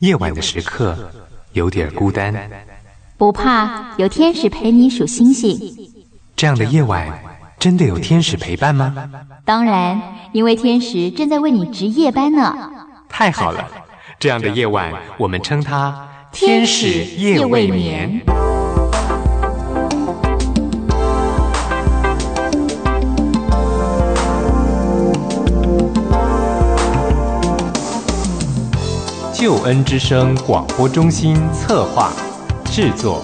夜晚的时刻有点孤单， 不怕，有天使陪你数星星。 这样的夜晚真的有天使陪伴吗？ 当然，因为天使正在为你值夜班呢。 太好了，这样的夜晚我们称它天使夜未眠。救恩之声广播中心策划制作。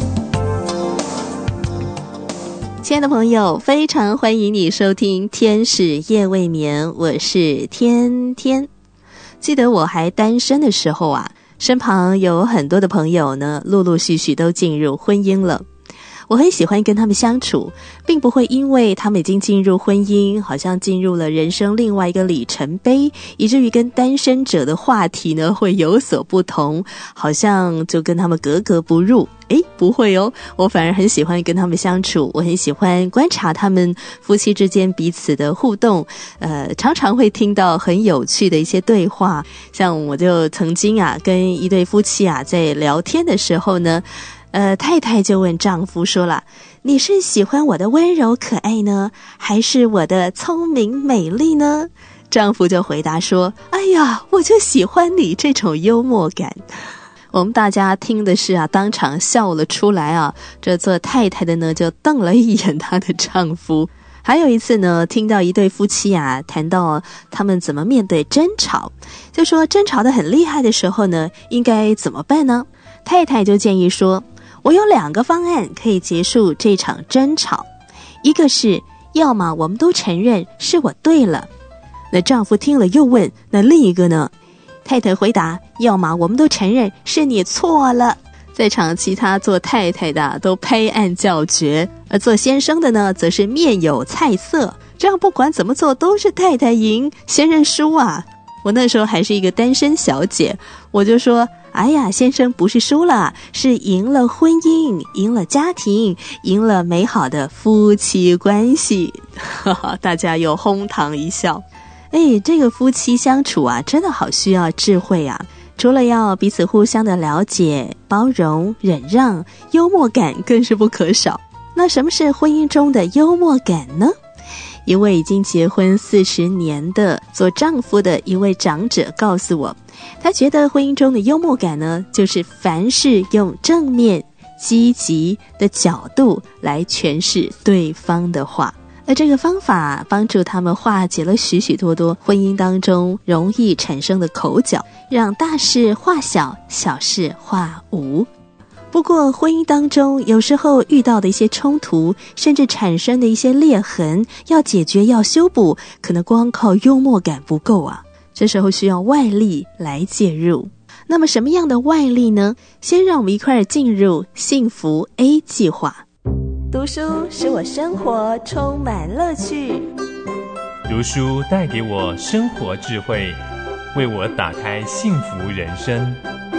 亲爱的朋友，非常欢迎你收听天使夜未眠，我是天天。记得我还单身的时候啊，身旁有很多的朋友呢，陆陆续续都进入婚姻了。我很喜欢跟他们相处，并不会因为他们已经进入婚姻，好像进入了人生另外一个里程碑，以至于跟单身者的话题呢会有所不同，好像就跟他们格格不入。不会哦，我反而很喜欢跟他们相处，我很喜欢观察他们夫妻之间彼此的互动，常常会听到很有趣的一些对话。像我就曾经啊跟一对夫妻啊在聊天的时候呢，太太就问丈夫说了，你是喜欢我的温柔可爱呢，还是我的聪明美丽呢？丈夫就回答说，哎呀，我就喜欢你这种幽默感。我们大家听的是啊，当场笑了出来啊。这做太太的呢，就瞪了一眼她的丈夫。还有一次呢，听到一对夫妻啊，谈到他们怎么面对争吵，就说争吵得很厉害的时候呢，应该怎么办呢？太太就建议说，我有2个方案可以结束这场争吵，一个是要么我们都承认是我对了。那丈夫听了又问，那另一个呢？太太回答，要么我们都承认是你错了。在场其他做太太的都拍案叫绝，而做先生的呢，则是面有菜色，这样不管怎么做都是太太赢，先认输啊。我那时候还是一个单身小姐，我就说，哎呀，先生不是输了，是赢了婚姻，赢了家庭，赢了美好的夫妻关系。大家又哄堂一笑。这个夫妻相处啊，真的好需要智慧啊。除了要彼此互相的了解、包容、忍让，幽默感更是不可少。那什么是婚姻中的幽默感呢？一位已经结婚40年的做丈夫的一位长者告诉我，他觉得婚姻中的幽默感呢，就是凡事用正面、积极的角度来诠释对方的话。而这个方法帮助他们化解了许许多多婚姻当中容易产生的口角，让大事化小，小事化无。不过婚姻当中有时候遇到的一些冲突，甚至产生的一些裂痕，要解决要修补，可能光靠幽默感不够啊，这时候需要外力来介入。那么什么样的外力呢？先让我们一块儿进入幸福 A 计划。读书使我生活充满乐趣， 读书带给我生活智慧，为我打开幸福人生。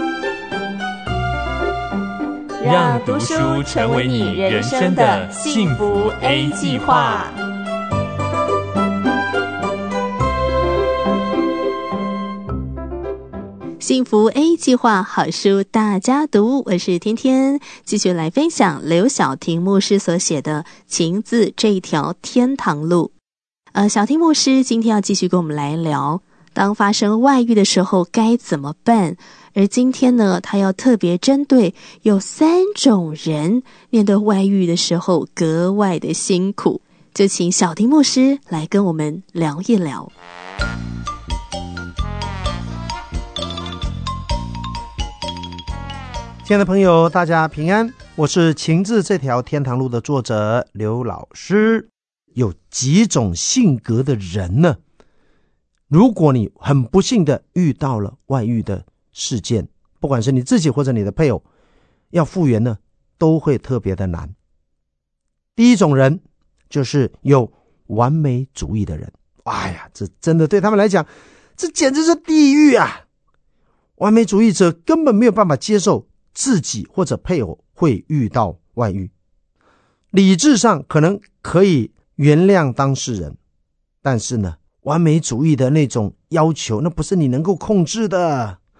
让读书成为你人生的幸福 A 计划。幸福 A 计划，好书大家读，我是天天，继续来分享刘晓婷牧师所写的《情字这一条天堂路》。小婷牧师今天要继续跟我们来聊，当发生外遇的时候该怎么办？而今天呢，他要特别针对有3种人面对外遇的时候格外的辛苦，就请小婷牧师来跟我们聊一聊。 亲爱的朋友，大家平安，我是情字这条天堂路的作者刘老师。有几种性格的人呢？如果你很不幸的遇到了外遇的事件，不管是你自己或者你的配偶，要复原呢，都会特别的难。第一种人就是有完美主义的人，这真的对他们来讲，这简直是地狱啊！完美主义者根本没有办法接受自己或者配偶会遇到外遇，理智上可能可以原谅当事人，但是呢，完美主义的那种要求，那不是你能够控制的。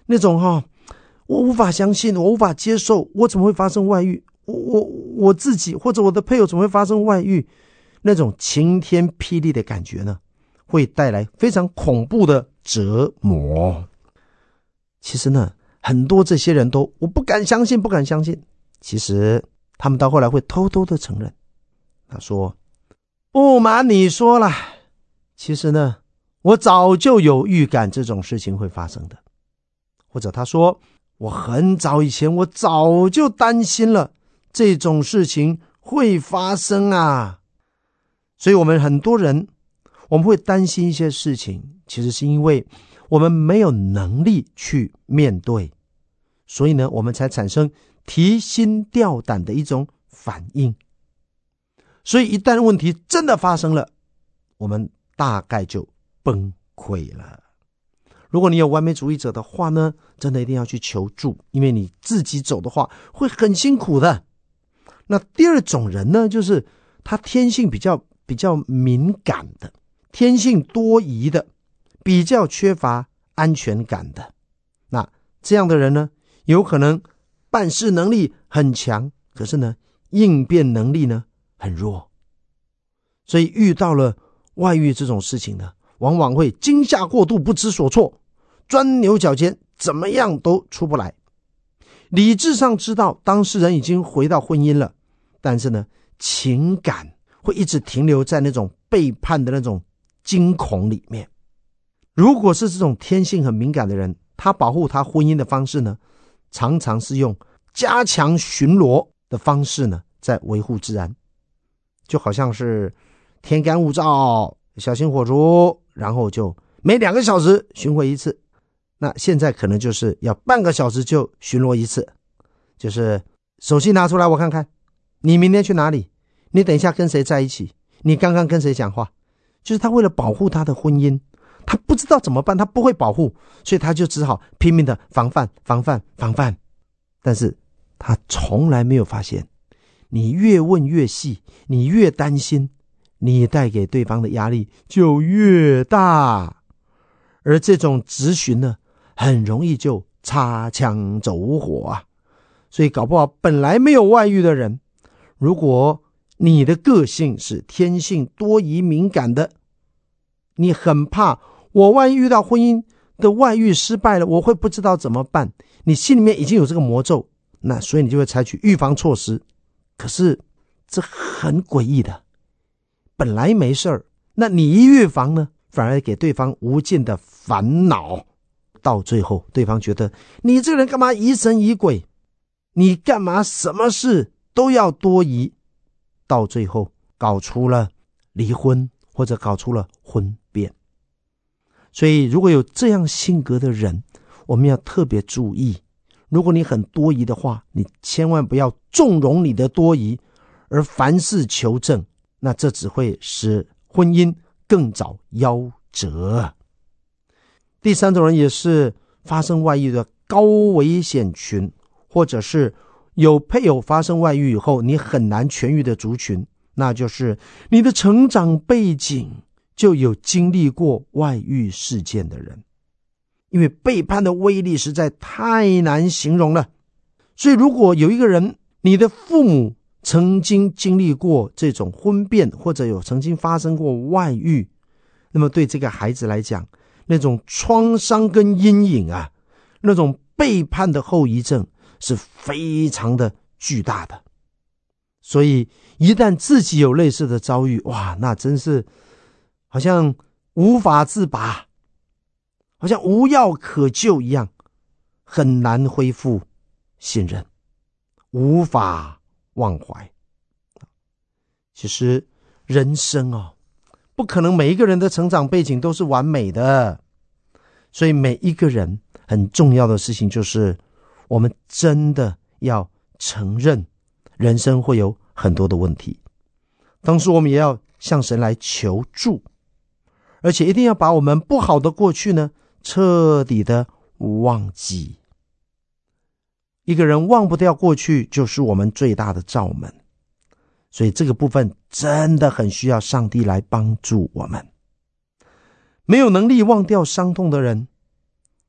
那种我无法相信，我无法接受，我怎么会发生外遇？我自己或者我的配偶怎么会发生外遇？那种晴天霹雳的感觉呢，会带来非常恐怖的折磨。其实呢，很多这些人都我不敢相信，不敢相信。其实他们到后来会偷偷的承认，他说：“不瞒你说啦，其实呢，我早就有预感这种事情会发生的。”或者他说：“我很早以前我早就担心了这种事情会发生啊。”所以我们很多人我们会担心一些事情，其实是因为我们没有能力去面对，所以呢，我们才产生提心吊胆的一种反应。所以一旦问题真的发生了，我们大概就崩溃了。如果你有完美主义者的话呢，真的一定要去求助，因为你自己走的话会很辛苦的。那第二种人呢，就是他天性比较敏感的，天性多疑的，比较缺乏安全感的。那这样的人呢，有可能办事能力很强，可是呢，应变能力呢很弱。所以遇到了外遇这种事情呢，往往会惊吓过度，不知所措，钻牛角尖，怎么样都出不来。理智上知道当事人已经回到婚姻了，但是呢，情感会一直停留在那种背叛的那种惊恐里面。如果是这种天性很敏感的人，他保护他婚姻的方式呢，常常是用加强巡逻的方式呢，在维护治安。就好像是天干物燥，小心火烛，然后就每2个小时巡回一次。那现在可能就是要半个小时就巡逻一次，就是手机拿出来我看看，你明天去哪里，你等一下跟谁在一起，你刚刚跟谁讲话。就是他为了保护他的婚姻，他不知道怎么办，他不会保护，所以他就只好拼命的防范。但是他从来没有发现，你越问越细，你越担心，你带给对方的压力就越大。而这种质询呢，很容易就擦枪走火啊。所以搞不好本来没有外遇的人，如果你的个性是天性多疑敏感的，你很怕我万一遇到婚姻的外遇失败了，我会不知道怎么办，你心里面已经有这个魔咒，那所以你就会采取预防措施。可是这很诡异的，本来没事儿，那你一预防呢，反而给对方无尽的烦恼，到最后对方觉得你这个人干嘛疑神疑鬼，你干嘛什么事都要多疑，到最后搞出了离婚或者搞出了婚变。所以如果有这样性格的人，我们要特别注意，如果你很多疑的话，你千万不要纵容你的多疑而凡事求证，那这只会使婚姻更早夭折。第三种人也是发生外遇的高危险群，或者是有配偶发生外遇以后你很难痊愈的族群，那就是你的成长背景就有经历过外遇事件的人。因为背叛的威力实在太难形容了，所以如果有一个人，你的父母曾经经历过这种婚变，或者有曾经发生过外遇，那么对这个孩子来讲，那种创伤跟阴影啊，那种背叛的后遗症是非常的巨大的。所以一旦自己有类似的遭遇，哇，那真是好像无法自拔，好像无药可救一样，很难恢复信任，无法忘怀。其实人生不可能每一个人的成长背景都是完美的，所以每一个人很重要的事情就是我们真的要承认人生会有很多的问题，同时我们也要向神来求助，而且一定要把我们不好的过去呢彻底的忘记。一个人忘不掉过去，就是我们最大的罩门，所以这个部分真的很需要上帝来帮助我们。没有能力忘掉伤痛的人，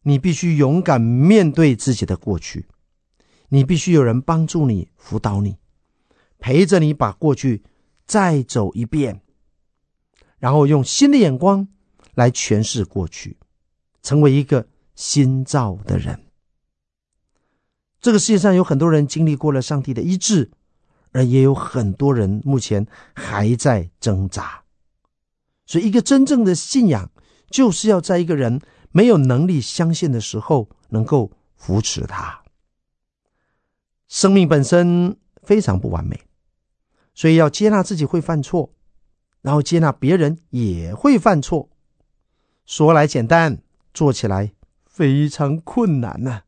你必须勇敢面对自己的过去，你必须有人帮助你，辅导你，陪着你把过去再走一遍，然后用新的眼光来诠释过去，成为一个新造的人。这个世界上有很多人经历过了上帝的医治，而也有很多人目前还在挣扎。所以一个真正的信仰，就是要在一个人没有能力相信的时候，能够扶持他。生命本身非常不完美，所以要接纳自己会犯错，然后接纳别人也会犯错。说来简单，做起来非常困难啊。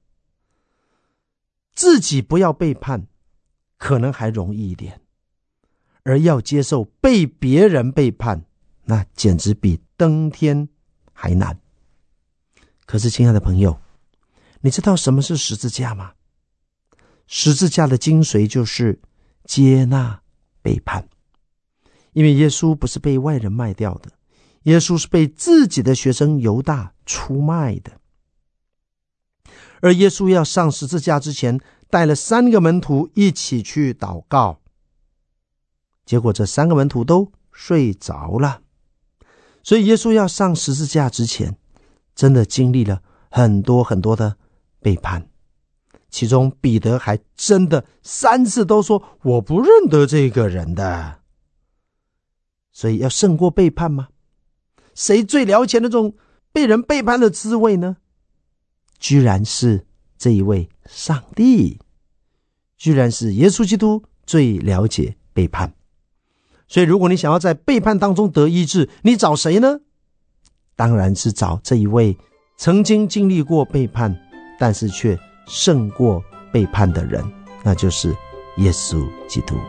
自己不要背叛，可能还容易一点，而要接受被别人背叛，那简直比登天还难。可是亲爱的朋友，你知道什么是十字架吗？十字架的精髓就是接纳背叛。因为耶稣不是被外人卖掉的，耶稣是被自己的学生犹大出卖的。而耶稣要上十字架之前，带了3个门徒一起去祷告，结果这3个门徒都睡着了。所以耶稣要上十字架之前，真的经历了很多很多的背叛，其中彼得还真的3次都说我不认得这个人的。所以要胜过背叛吗？谁最了解那种被人背叛的滋味呢？居然是这一位上帝，居然是耶稣基督最了解背叛。所以如果你想要在背叛当中得医治，你找谁呢？当然是找这一位曾经经历过背叛，但是却胜过背叛的人，那就是耶稣基督。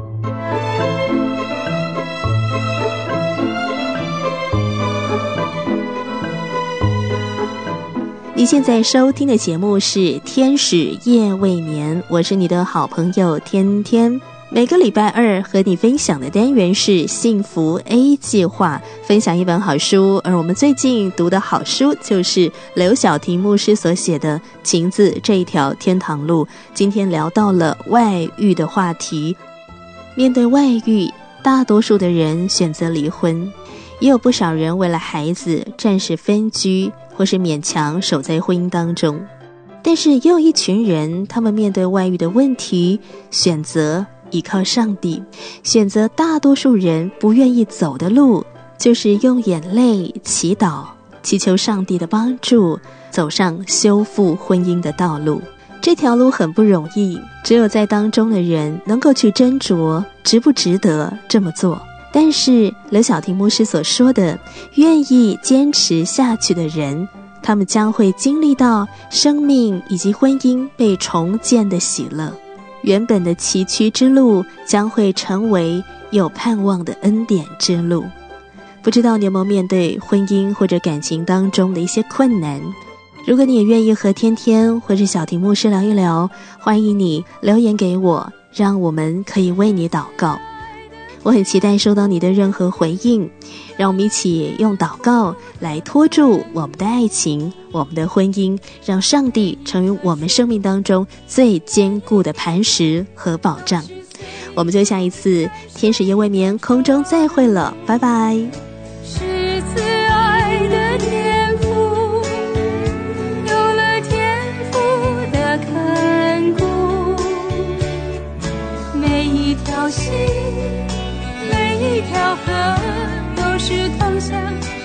你现在收听的节目是《天使夜未眠》，我是你的好朋友天天。每个礼拜二和你分享的单元是幸福 A 计划，分享一本好书，而我们最近读的好书就是刘晓婷牧师所写的《情字这一条天堂路》。今天聊到了外遇的话题。面对外遇，大多数的人选择离婚，也有不少人为了孩子暂时分居，或是勉强守在婚姻当中。但是也有一群人，他们面对外遇的问题，选择依靠上帝，选择大多数人不愿意走的路，就是用眼泪祈祷，祈求上帝的帮助，走上修复婚姻的道路。这条路很不容易，只有在当中的人能够去斟酌值不值得这么做。但是刘晓婷牧师所说的，愿意坚持下去的人，他们将会经历到生命以及婚姻被重建的喜乐。原本的崎岖之路将会成为有盼望的恩典之路。不知道你有没有面对婚姻或者感情当中的一些困难？如果你也愿意和天天或者小婷牧师聊一聊，欢迎你留言给我，让我们可以为你祷告。我很期待收到你的任何回应，让我们一起用祷告来托住我们的爱情，我们的婚姻，让上帝成为我们生命当中最坚固的磐石和保障。我们就下一次天使夜未眠空中再会了，拜拜。 是慈爱的天父，有了天父的看顾，每一条心，每一条河都是通向